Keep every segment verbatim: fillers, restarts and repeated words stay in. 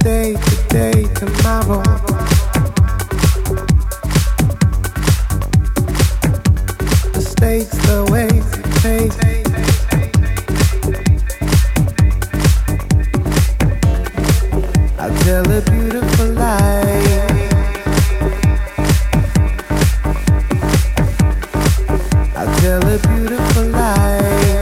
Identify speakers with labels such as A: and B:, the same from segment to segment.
A: Yesterday, today, tomorrow. The stakes, the ways you take. I tell a beautiful lie. I tell a beautiful lie.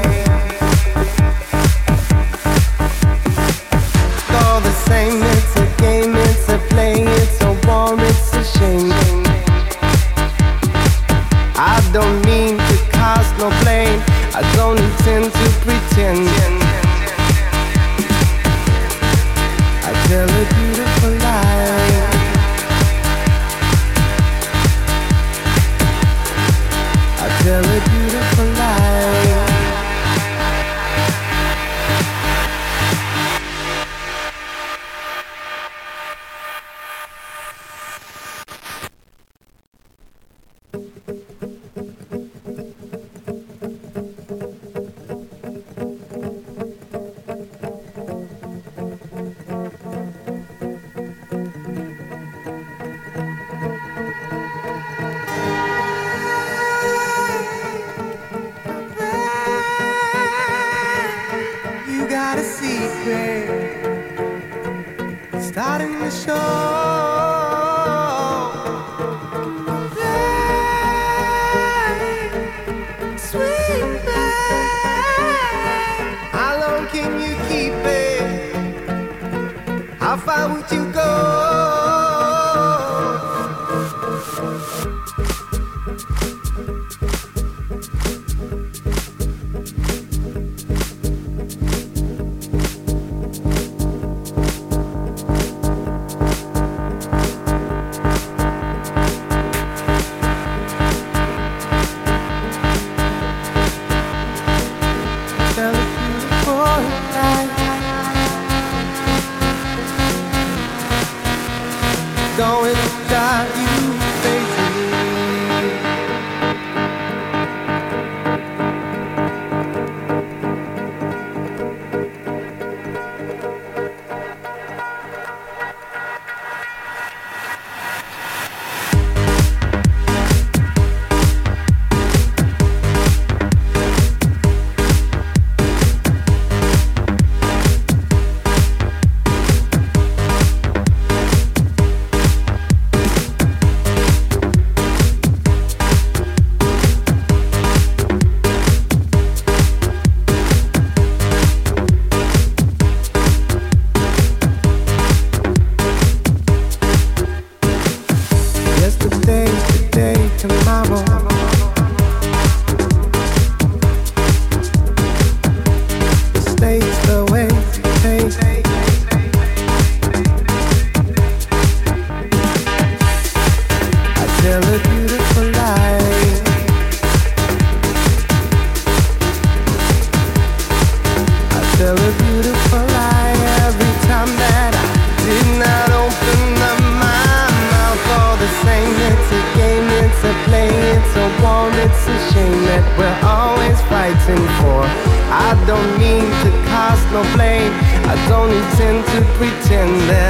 A: It's a game, it's a play, it's a war, it's a shame. I don't mean to cast no blame, I don't intend to pretend. I tell a beautiful lie. I tell a beautiful lie. Starting the show. Babe, sweet babe, how long can you keep it? How far would you go? Going to drive you crazy. Tomorrow, the stakes, the ways you take. I tell a beautiful lie. I tell a beautiful lie every time that I did not open up my mouth. All the same, it's a game. It's a play, it's a war, it's a shame that we're always fighting for. I don't mean to cast no blame, I don't intend to pretend that